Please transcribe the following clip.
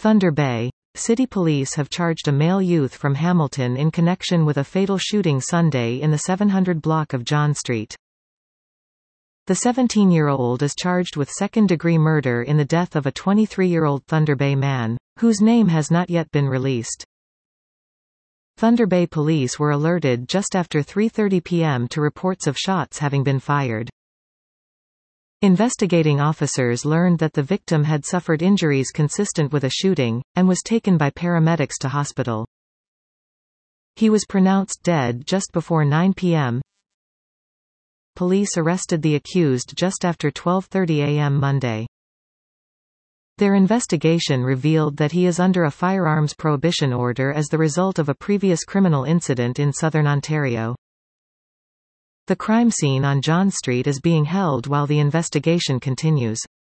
Thunder Bay. City police have charged a male youth from Hamilton in connection with a fatal shooting Sunday in the 700 block of John Street. The 17-year-old is charged with second-degree murder in the death of a 23-year-old Thunder Bay man, whose name has not yet been released. Thunder Bay police were alerted just after 3:30 p.m. to reports of shots having been fired. Investigating officers learned that the victim had suffered injuries consistent with a shooting, and was taken by paramedics to hospital. He was pronounced dead just before 9 p.m. Police arrested the accused just after 12:30 a.m. Monday. Their investigation revealed that he is under a firearms prohibition order as the result of a previous criminal incident in southern Ontario. The crime scene on John Street is being held while the investigation continues.